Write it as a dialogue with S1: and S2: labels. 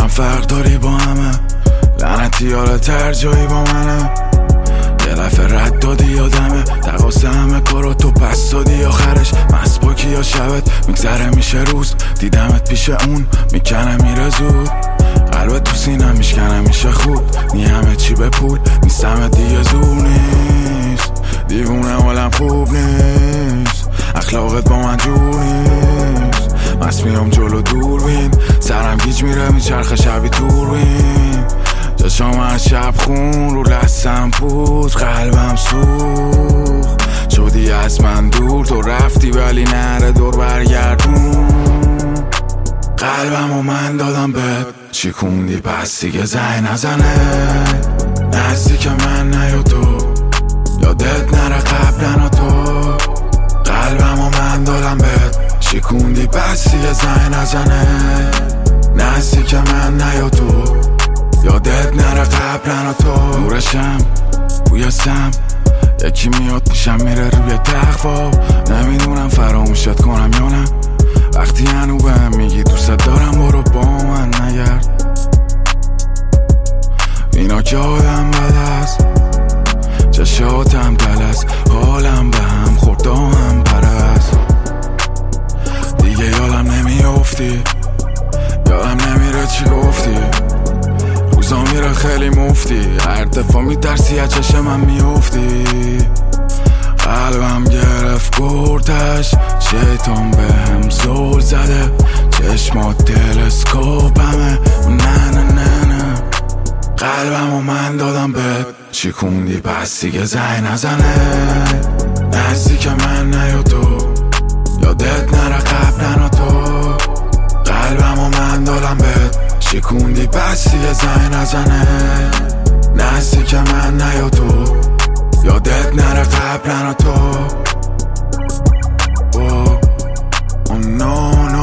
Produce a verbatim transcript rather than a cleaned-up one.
S1: فرق داری با همه، لعنتی حالت هر جایی با منه. یه لفه رد دادی یادمه، تقاس همه کارا تو پس دادی آخرش. مسباکی یا شبت میگذره میشه روز، دیدمت پیش اون میکنه میره زود. قلبت تو سینم میشکنه میشه خود، نی همه چی به پول نیستم دیگه زور نیست. دیوونه حالم خوب نیست، اخلاقت با من جور نیست. مست میام جلو دور بین، سرم گیج میره میچرخه شبی دور بین. چشام از شب خون رو لسم بود، قلبم سوخت شدی از من دور. تو رفتی ولی نره دور برگردون. قلبم و من دادم بهت، شکوندی پس دیگه زنگ نزنه. نزدیک من نیا تو، یادت نره قبلنا تو. قلبم و من دادم بهت، شکوندی پس دیگه زنگ نزنه. نزدیک من نیا تو، یادت نره قبلنا تو. نورشم بوی سم، یکی میاد پیشم میره روی تخفا. نمیدونم فراموشت کنم یا نه، وقتی هنو بهم میگی دوست دارم برو با من نگرد. اینا که آدم بد است، چشاتم دل است، حالم به هم خورد هم پرست. دیگه یادم نمیافتی، یادم نمیره چی گفتی. روزا میره خیلی مفتی، هر دفعه میترسی از چشم من میافتی. قلبم گرفت گردش، شیطان به هم زول زده. چشمات تلسکوپمه، نه نه نه نه. قلبم و من دادم بهت، شکوندی پس دیگه زنگ نزنه. نزدیک من نیا تو، یادت نره قبلنا تو. قلبم و من دادم بهت، شکوندی پس دیگه زنگ نزنه. نزدیک من نیا تو، یادت نره قبلنا تو. Oh, oh no, no.